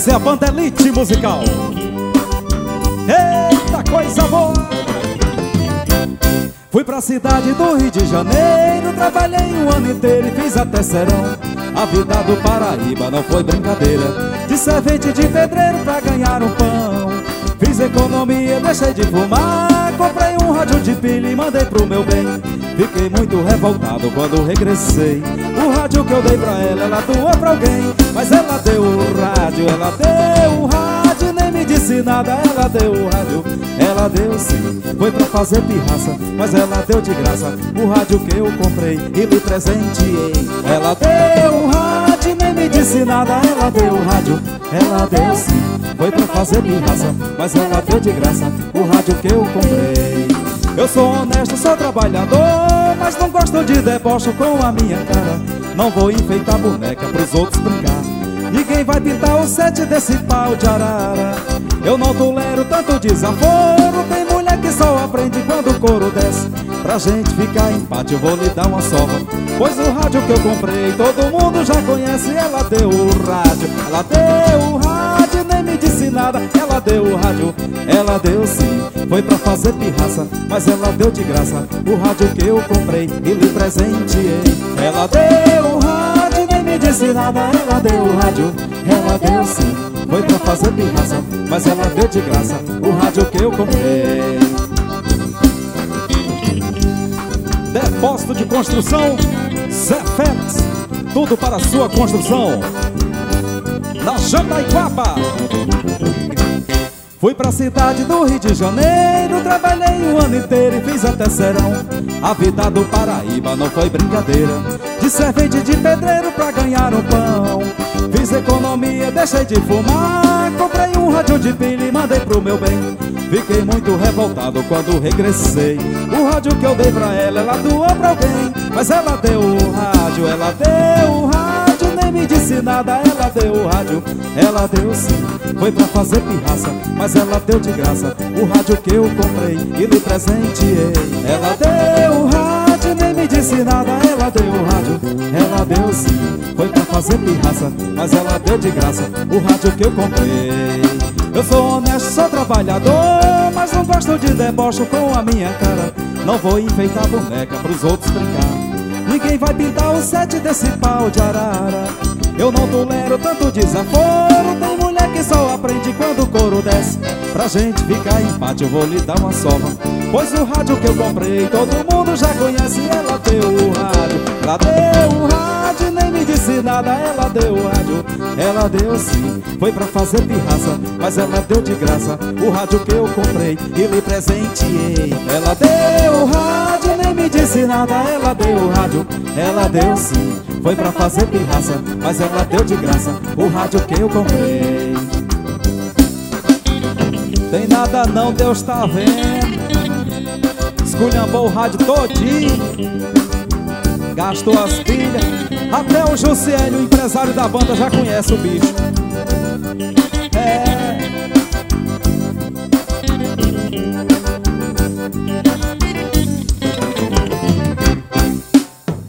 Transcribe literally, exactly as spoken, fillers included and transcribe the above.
Essa é a banda Elite Musical. Eita, coisa boa! Fui pra cidade do Rio de Janeiro, trabalhei um ano inteiro e fiz até serão. A vida do Paraíba não foi brincadeira, de servente de pedreiro pra ganhar um pão. Fiz economia, deixei de fumar, comprei um rádio de pilha e mandei pro meu bem. Fiquei muito revoltado quando regressei. O rádio que eu dei pra ela, ela doou pra alguém. Mas ela deu o rádio, ela deu o rádio, nem me disse nada. Ela deu o rádio, ela deu sim, foi pra fazer pirraça, mas ela deu de graça o rádio que eu comprei e lhe presenteei. Ela deu o rádio, nem me disse nada. Ela deu o rádio, ela deu sim, foi pra fazer pirraça, mas ela deu de graça o rádio que eu comprei. Eu sou honesto, sou trabalhador, mas não gosto de deboche com a minha cara. Não vou enfeitar boneca pros outros brincar. Ninguém vai pintar o sete desse pau de arara. Eu não tolero tanto desaforo. Tem mulher que só aprende quando o couro desce. Pra gente ficar em empate eu vou lhe dar uma sova, pois o rádio que eu comprei todo mundo já conhece. Ela deu o rádio, ela deu o rádio, nem me disse nada. Ela deu o rádio, ela deu sim, foi pra fazer pirraça, mas ela deu de graça o rádio que eu comprei e lhe presenteei. Ela deu o rádio, nem me disse nada. Ela deu o rádio, ela deu sim, foi pra fazer pirraça, mas ela deu de graça o rádio que eu comprei. Depósito de construção Zé Félix, tudo para a sua construção na Jandaiquara. Fui pra cidade do Rio de Janeiro, trabalhei um ano inteiro e fiz até serão. A vida do Paraíba não foi brincadeira, de servente de pedreiro pra ganhar um pão. Fiz economia, deixei de fumar, comprei um rádio de pilha e mandei pro meu bem. Fiquei muito revoltado quando regressei. O rádio que eu dei pra ela, ela doou pra alguém. Mas ela deu o rádio, ela deu o rádio, nem me disse nada. Ela deu o rádio, ela deu sim, foi pra fazer pirraça, mas ela deu de graça o rádio que eu comprei e lhe presenteei. Ela deu o rádio, nem me disse nada. Ela deu o rádio, ela deu sim, foi pra fazer pirraça, mas ela deu de graça o rádio que eu comprei. Eu sou honesto, sou trabalhador, mas não gosto de deboche com a minha cara. Não vou enfeitar boneca pros outros brincar. Ninguém vai pintar o sete desse pau de arara. Eu não tolero tanto desaforo. Tem mulher que só aprende quando o couro desce. Pra gente ficar em empate eu vou lhe dar uma sova, pois o rádio que eu comprei todo mundo já conhece. Ela deu o rádio, ela deu o rádio, nem me disse nada. Ela deu o rádio, ela deu sim, foi pra fazer pirraça, mas ela deu de graça o rádio que eu comprei e lhe presenteei. Ela deu o rádio, nem me disse nada. Ela deu o rádio, ela deu sim, foi pra fazer pirraça, mas ela deu de graça o rádio que eu comprei. Tem nada não, Deus tá vendo. Esculhambou o rádio todinho, gastou as pilhas. Até o Jussiele, o empresário da banda, já conhece o bicho.